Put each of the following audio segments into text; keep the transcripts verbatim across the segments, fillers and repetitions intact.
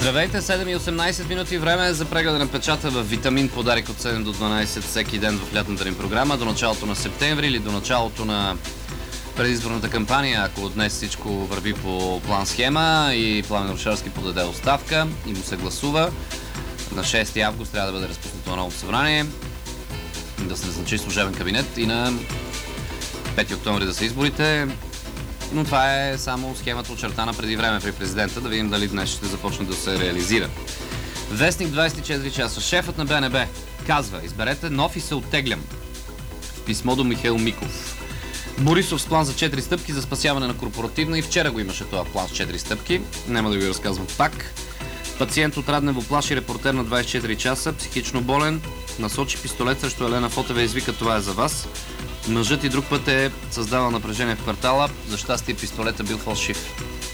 Здравейте, седем и осемнайсет минути време за прегледа на печата в Витамин, подарък от седем до дванайсет всеки ден в лятната ни програма до началото на септември или до началото на предизборната кампания, ако днес всичко върви по план-схема и Пламен Орешарски подаде оставка и му се гласува. На шести август трябва да бъде разпуснато ново събрание, да се назначи служебен кабинет и на пети октомври да са изборите. Но това е само схемата очертана преди време при президента, да видим дали днес ще започне да се реализира. Вестник двайсет и четири часа. Шефът на БНБ казва: изберете нов и се оттеглям. В писмо до Михаил Миков. Борисов с план за четири стъпки за спасяване на корпоративна, и вчера го имаше това план с четири стъпки. Няма да ви разказвам пак. Пациент от Раднево плаши репортер на двайсет и четири часа, психично болен, насочи пистолет срещу Елена Фотева и извика: това е за вас. Мъжът и друг път е създавал напрежение в квартала, за щастие пистолетът бил фалшив.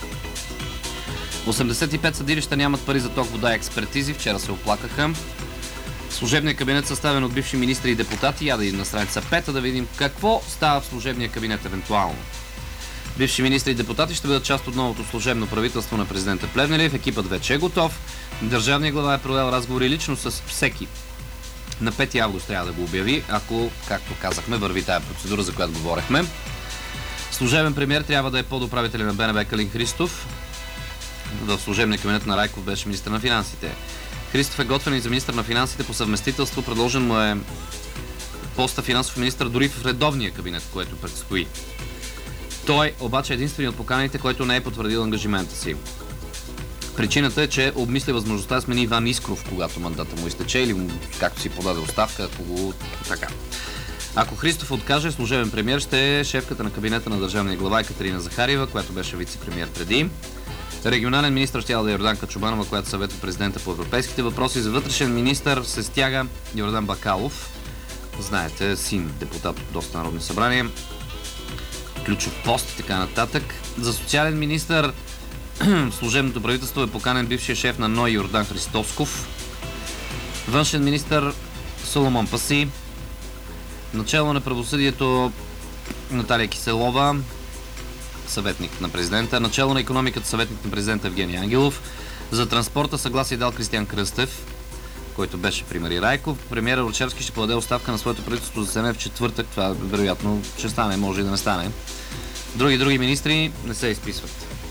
осемдесет и пет съдилища нямат пари за ток, вода и експертизи, вчера се оплакаха. Служебният кабинет, съставен от бивши министри и депутати, я да идем на страница пета да видим какво става в служебния кабинет евентуално. Бивши министри и депутати ще бъдат част от новото служебно правителство на президента Плевнелиев. Екипът вече е готов. Държавният глава е провел разговори лично с всеки. На пети август трябва да го обяви, ако, както казахме, върви тая процедура, за която говорехме. Служебен премиер трябва да е подуправителя на БНБ Калин Христов. В служебния кабинет на Райков беше министър на финансите. Христов е готвен и за министър на финансите по съвместителство. Предложен му е поста финансов министър дори в редовния кабинет, което предстои. Той обаче е единственият от поканените, който не е потвърдил ангажимента си. Причината е, че обмисля възможността да смени Иван Искров, когато мандата му изтече, или както си подаде оставка, ако го така. Ако Христов откаже, служебен премиер ще е шефката на кабинета на държавния глава Екатерина Захариева, която беше вице-премиер преди. Регионален министър ще да е Йорданка Чобанова, която съветва президента по европейските въпроси. За вътрешен министър се стяга Йордан Бакалов. Знаете, син депутат от доста народни събрания. Ключов пост и така нататък. За социален министър в служебното правителство е поканен бившия шеф на НОИ Йордан Христосков. Външен министър Соломон Паси. Начало на правосъдието Наталия Киселова, съветник на президента. Начало на икономиката, съветник на президента Евгений Ангелов. За транспорта съгласие дал Кристиан Кръстев, който беше при Мари Райков. Премиерът Орешарски ще подаде оставка на своето правителство за заседание в четвъртък. Това вероятно ще стане, може и да не стане. Други други министри не се изписват.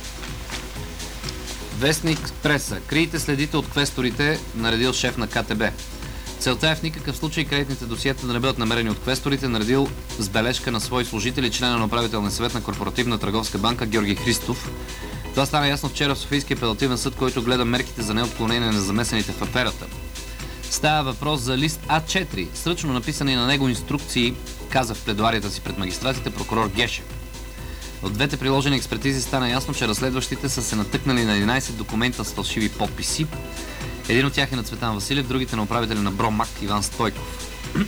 Вестник преса. Криете следите от квесторите, наредил шеф на КТБ. Целта е в никакъв случай кредитните досиета да не бъдат намерени от квесторите, наредил с бележка на свои служители члена на управителния съвет на Корпоративна търговска банка Георги Христов. Това стана ясно вчера в Софийския апелативен съд, който гледа мерките за неотклонение на замесените в аферата. Става въпрос за лист А четири, сръчно написани на него инструкции, каза в пледоарията си пред магистратите прокурор Гешев. От двете приложени експертизи стана ясно, че разследващите са се натъкнали на единайсет документа с фалшиви подписи. Един от тях е на Цветан Василев, другите на управителя на Бромак Иван Стойков.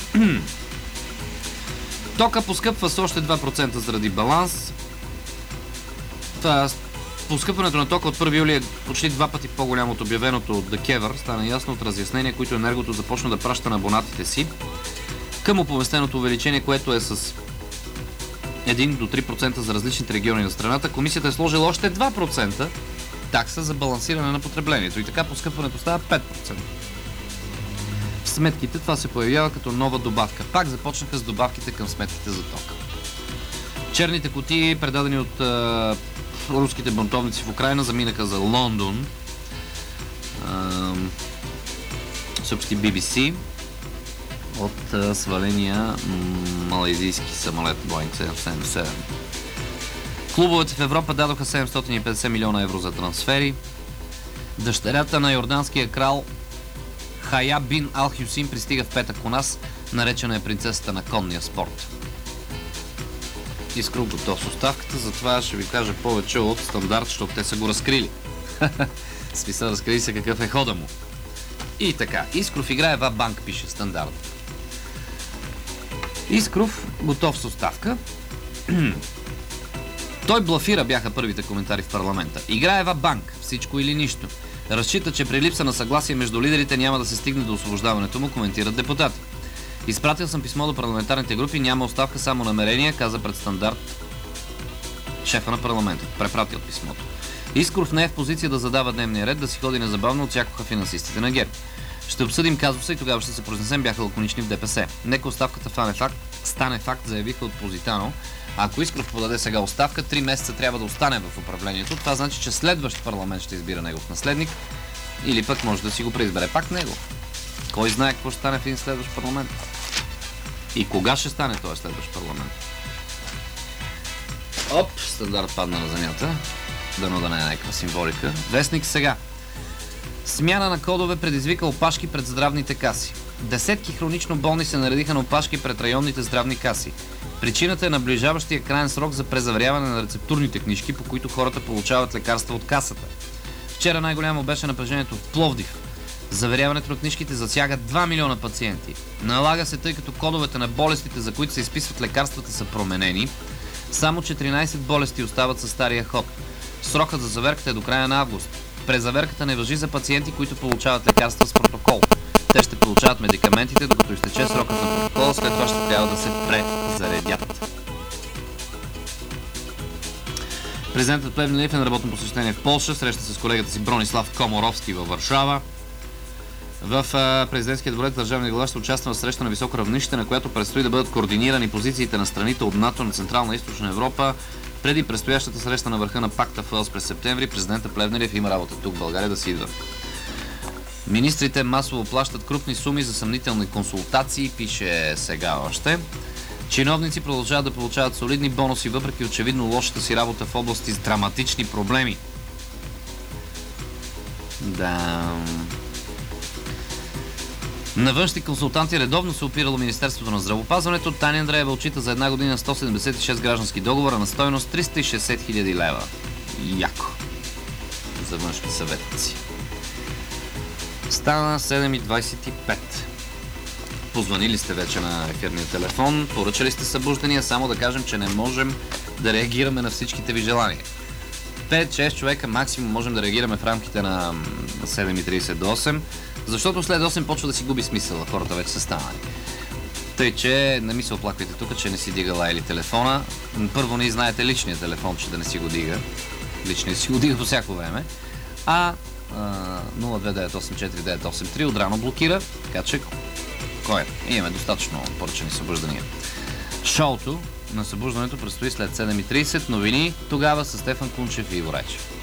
Тока поскъпва с още два процента заради баланс. Това поскъпването на тока от първи юли е почти два пъти по-голямо от обявеното от ДКЕВР. Стана ясно от разяснения, които Енергото започна да праща на абонатите си към оповестеното увеличение, което е с един до три процента за различните региони на страната. Комисията е сложила още два процента такса за балансиране на потреблението и така поскъпването става пет процента. В сметките това се появява като нова добавка. Пак започнаха с добавките към сметките за тока. Черните кутии, предадени от е, руските бунтовници в Украйна, заминаха за Лондон. Е, съобщи Би Би Си от е, сваления м- малайзийски самолет Боинг седемстотин седемдесет и седем. Клубовете в Европа дадоха седемстотин и петдесет милиона евро за трансфери. Дъщерята на йорданския крал Хая бин Ал Хюсин пристига в петък у нас, наречена е принцесата на конния спорт. Искров готов с оставката, затова ще ви кажа повече от Стандарт, защото те са го разкрили. Смисъл, разкрили се какъв е хода му. И така, Искров играе в банк, пише Стандарт. Искров готов с оставка. Той блафира, бяха първите коментари в парламента. Играе в банк, всичко или нищо. Разчита, че при липса на съгласие между лидерите няма да се стигне до освобождаването му, коментират депутати. Изпратил съм писмо до парламентарните групи, няма оставка, само намерение, каза пред Стандарт шефа на парламента. Препратил писмото. Искров не е в позиция да задава дневния ред, да си ходи незабавно от всякога финансистите на ГЕРБ. Ще обсъдим казуса и тогава ще се произнесем, бяха лаконични в ДПС. Нека оставката стане факт, стане факт, заявиха от Позитано. Ако Искров подаде сега оставка, три месеца трябва да остане в управлението. Това значи, че следващ парламент ще избира негов наследник или пък може да си го преизбере пак него. Кой знае какво ще стане в един следващ парламент? И кога ще стане този следващ парламент? Оп, стандарт падна на земята. Дано да не е някаква символика. Вестник сега. Смяна на кодове предизвика опашки пред здравните каси. Десетки хронично болни се наредиха на опашки пред районните здравни каси. Причината е наближаващия крайен срок за презаверяване на рецептурните книжки, по които хората получават лекарства от касата. Вчера най-голямо беше напрежението в Пловдив. Заверяването на книжките засяга два милиона пациенти. Налага се, тъй като кодовете на болестите, за които се изписват лекарствата, са променени. Само четиринайсет болести остават със стария ход. Срокът за заверката е до края на август. Презаверката не важи за пациенти, които получават лекарства с протокол. Те ще получават медикаментите, докато изтече срокът на протокола, след това ще трябва да се презаредят. Президентът Плевнелиев е на работно посещение в Полша, среща с колегата си Бронислав Коморовски във Варшава. В президентския дворец държавния глава ще участва в среща на високо равнище, на която предстои да бъдат координирани позициите на страните от НАТО на Централна и Източна Европа. Преди предстоящата среща на върха на пакта в Уелс през септември, президента Плевнелиев има работа тук в България да си идва. Министрите масово плащат крупни суми за съмнителни консултации, пише сега още. Чиновници продължават да получават солидни бонуси, въпреки очевидно лошата си работа в области с драматични проблеми. Да. На външни консултанти редовно се опирало Министерството на здравеопазването. Таня Андреева отчита за една година сто седемдесет и шест граждански договора на стойност триста и шейсет хиляди лева. Яко. За външни съветници. Стана седем и двайсет и пет. Позвонили сте вече на ефирния телефон, поръчали сте събуждания, само да кажем, че не можем да реагираме на всичките ви желания. пет-шест човека максимум можем да реагираме в рамките на седем и трийсет до осем, защото след осем почва да си губи смисъл, хората вече са станали. Тъй, че не ми се оплаквайте тук, че не си дига или телефона. Първо не знаете личния телефон, че да не си го дига. Личният си го дига по всяко време. А нула две девет осем четири девет осем три отрано блокира, така че кой е? Имаме достатъчно поръчани събуждания. Шоуто на събуждането предстои след седем и трийсет. Новини тогава с Стефан Кунчев и Иво Райчев.